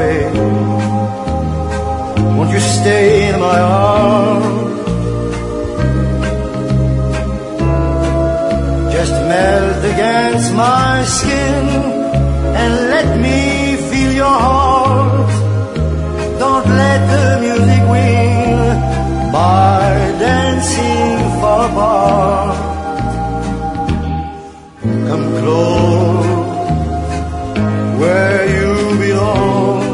way. Won't you stay in my arms? Just melt against my skin and let me feel your heart. Don't let the music win by dancing far apart. Come close where you belong.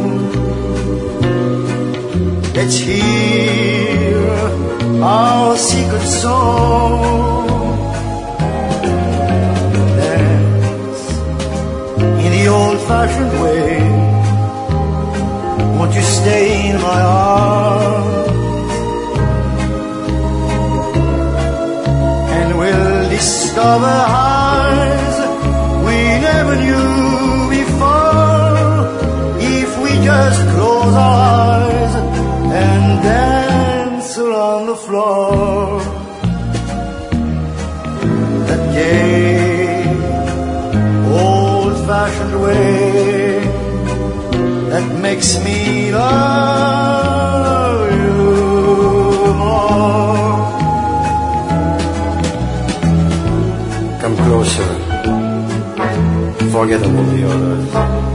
Let's hear our secret song. Dance in the old-fashioned way. Won't you stay in my arms? And we'll discover highs we never knew before, if we just close our eyes and dance around the floor. That gay, old-fashioned way that makes me love you more. Come closer, forget all the others.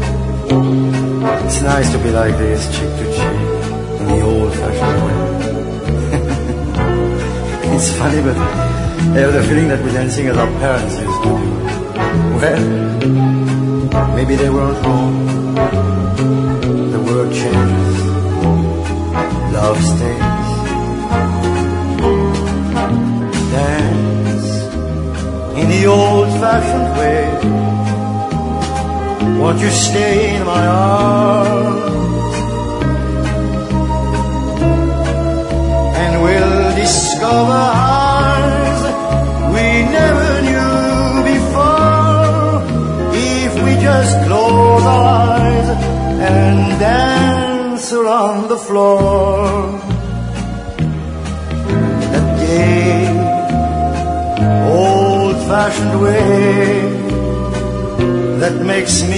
It's nice to be like this, cheek to cheek, in the old-fashioned way. It's funny, but I have the feeling that we're dancing as our parents used to do. Well, maybe they weren't wrong. The world changes, love stays. Dance in the old-fashioned way. Won't you stay in my arms? And we'll discover highs we never knew before, if we just close our eyes and dance around the floor. That gay, old-fashioned way that makes me